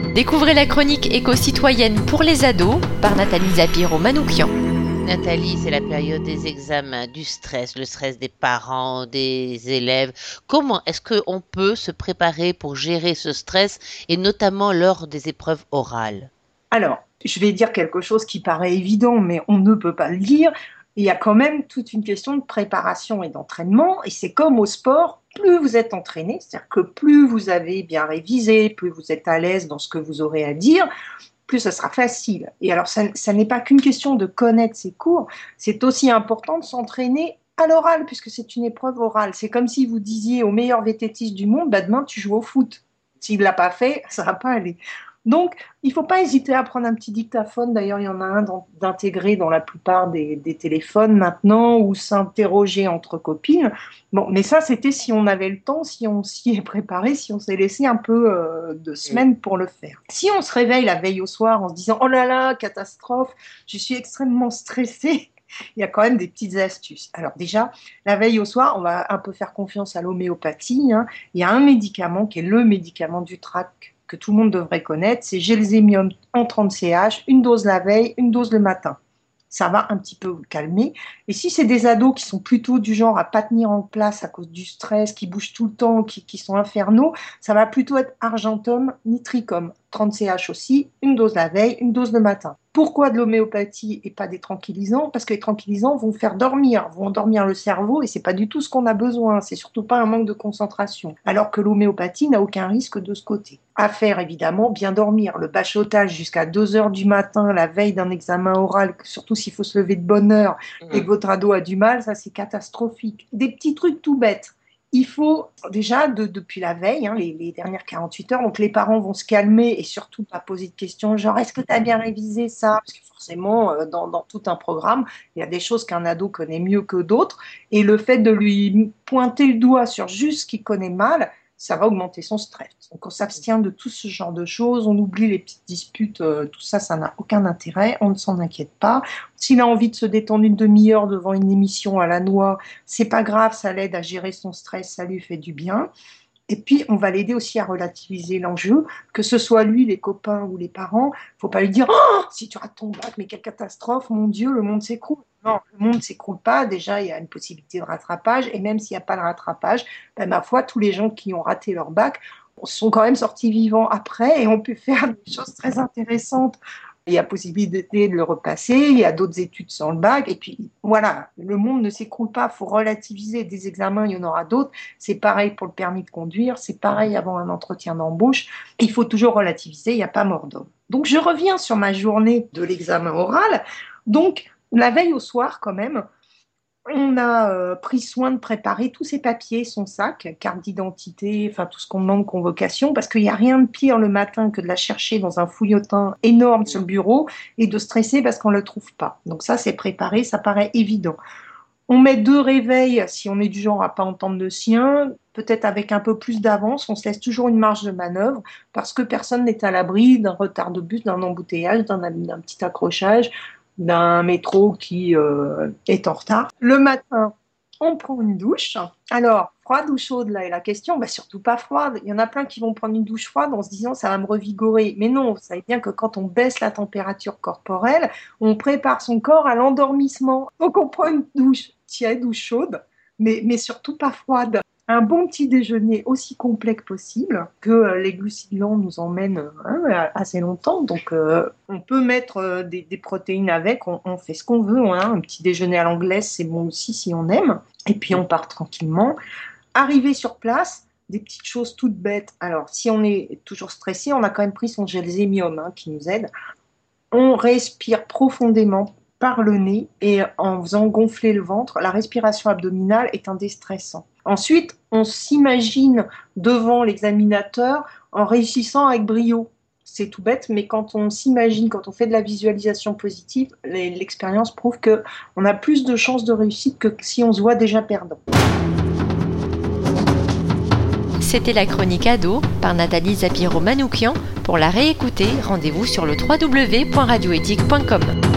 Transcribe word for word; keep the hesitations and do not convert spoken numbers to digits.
Découvrez la chronique éco-citoyenne pour les ados par Nathalie Zapiro-Manoukian. Nathalie, c'est la période des examens, du stress, le stress des parents, des élèves. Comment est-ce qu'on peut se préparer pour gérer ce stress et notamment lors des épreuves orales ? Alors, je vais dire quelque chose qui paraît évident, mais on ne peut pas le dire. Il y a quand même toute une question de préparation et d'entraînement, et c'est comme au sport, plus vous êtes entraîné, c'est-à-dire que plus vous avez bien révisé, plus vous êtes à l'aise dans ce que vous aurez à dire, plus ça sera facile. Et alors, ça, ça n'est pas qu'une question de connaître ses cours, c'est aussi important de s'entraîner à l'oral, puisque c'est une épreuve orale. C'est comme si vous disiez au meilleur vététiste du monde, bah demain tu joues au foot. S'il ne l'a pas fait, ça ne va pas aller. Donc, il ne faut pas hésiter à prendre un petit dictaphone. D'ailleurs, il y en a un d'intégré dans la plupart des, des téléphones maintenant, ou s'interroger entre copines. Bon, mais ça, c'était si on avait le temps, si on s'y est préparé, si on s'est laissé un peu euh, de semaines pour le faire. Si on se réveille la veille au soir en se disant « Oh là là, catastrophe, je suis extrêmement stressée », il y a quand même des petites astuces. Alors déjà, la veille au soir, on va un peu faire confiance à l'homéopathie. Hein. Il y a un médicament qui est le médicament du trac que tout le monde devrait connaître, c'est Gelzemium en trente centilitres, une dose la veille, une dose le matin. Ça va un petit peu vous calmer. Et si c'est des ados qui sont plutôt du genre à pas tenir en place à cause du stress, qui bougent tout le temps, qui, qui sont infernaux, ça va plutôt être Argentum nitricum, trente centilitres aussi, une dose la veille, une dose le matin. Pourquoi de l'homéopathie et pas des tranquillisants ? Parce que les tranquillisants vont faire dormir, vont endormir le cerveau et c'est pas du tout ce qu'on a besoin, c'est surtout pas un manque de concentration. Alors que l'homéopathie n'a aucun risque de ce côté. À faire évidemment, bien dormir, le bachotage jusqu'à deux heures du matin, la veille d'un examen oral, surtout s'il faut se lever de bonne heure et que votre ado a du mal, ça c'est catastrophique. Des petits trucs tout bêtes. Il faut déjà, de, depuis la veille, hein, les, les dernières quarante-huit heures, donc les parents vont se calmer et surtout pas poser de questions genre « est-ce que tu as bien révisé ça ?» Parce que forcément, euh, dans, dans tout un programme, il y a des choses qu'un ado connaît mieux que d'autres et le fait de lui pointer le doigt sur juste ce qu'il connaît mal, ça va augmenter son stress. Donc on s'abstient de tout ce genre de choses, on oublie les petites disputes, euh, tout ça, ça n'a aucun intérêt, on ne s'en inquiète pas. S'il a envie de se détendre une demi-heure devant une émission à la noix, c'est pas grave, ça l'aide à gérer son stress, ça lui fait du bien. Et puis, on va l'aider aussi à relativiser l'enjeu, que ce soit lui, les copains ou les parents. Il ne faut pas lui dire « Oh, si tu rates ton bac, mais quelle catastrophe, mon Dieu, le monde s'écroule ». Non, le monde ne s'écroule pas. Déjà, il y a une possibilité de rattrapage. Et même s'il n'y a pas de rattrapage, ben, ma foi, tous les gens qui ont raté leur bac sont quand même sortis vivants après et ont pu faire des choses très intéressantes. Il y a possibilité de le repasser, il y a d'autres études sans le bac, et puis voilà, le monde ne s'écroule pas, il faut relativiser, des examens, il y en aura d'autres, c'est pareil pour le permis de conduire, c'est pareil avant un entretien d'embauche, il faut toujours relativiser, il n'y a pas mort d'homme. Donc je reviens sur ma journée de l'examen oral, donc la veille au soir quand même, on a euh, pris soin de préparer tous ses papiers, son sac, carte d'identité, enfin tout ce qu'on demande, convocation, parce qu'il n'y a rien de pire le matin que de la chercher dans un fouillotin énorme sur le bureau et de stresser parce qu'on ne le trouve pas. Donc ça, c'est préparé, ça paraît évident. On met deux réveils si on est du genre à ne pas entendre le sien, peut-être avec un peu plus d'avance, on se laisse toujours une marge de manœuvre parce que personne n'est à l'abri d'un retard de bus, d'un embouteillage, d'un, d'un petit accrochage, d'un métro qui euh, est en retard. Le matin, on prend une douche. Alors, froide ou chaude, là est la question. Bah, surtout pas froide. Il y en a plein qui vont prendre une douche froide en se disant ça va me revigorer. Mais non, vous savez bien que quand on baisse la température corporelle, on prépare son corps à l'endormissement. Donc, on prend une douche tiède ou chaude, mais, mais surtout pas froide. Un bon petit déjeuner aussi complet que possible, que euh, les glucides lents nous emmènent hein, assez longtemps. Donc, euh, on peut mettre euh, des, des protéines avec, on, on fait ce qu'on veut. Hein. Un petit déjeuner à l'anglaise, c'est bon aussi si on aime. Et puis, on part tranquillement. Arrivé sur place, des petites choses toutes bêtes. Alors, si on est toujours stressé, on a quand même pris son Gelzemium hein, qui nous aide. On respire profondément par le nez et en faisant gonfler le ventre, la respiration abdominale est un déstressant. Ensuite, on s'imagine devant l'examinateur en réussissant avec brio. C'est tout bête, mais quand on s'imagine, quand on fait de la visualisation positive, l'expérience prouve qu'on a plus de chances de réussite que si on se voit déjà perdant. C'était la chronique ado par Nathalie Zapiro-Manoukian. Pour la réécouter, rendez-vous sur le w w w point radio éthique point com.